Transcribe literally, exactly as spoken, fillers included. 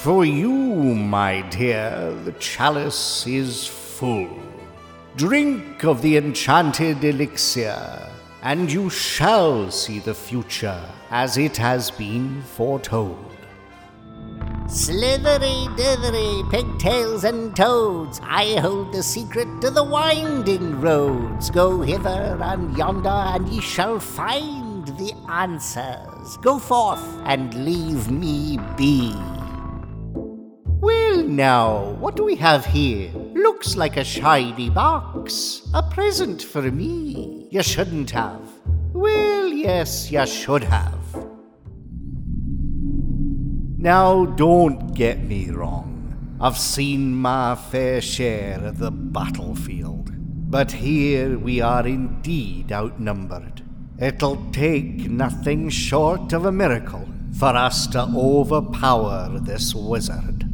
For you, my dear, the chalice is full. Drink of the enchanted elixir, and you shall see the future as it has been foretold. Slithery, dithery, pigtails and toads, I hold the secret to the winding roads. Go hither and yonder, and ye shall find the answers. Go forth and leave me be. Well now, what do we have here? Looks like a shiny box. A present for me. You shouldn't have. Well, yes, you should have. Now, don't get me wrong. I've seen my fair share of the battlefield. But here we are indeed outnumbered. It'll take nothing short of a miracle for us to overpower this wizard.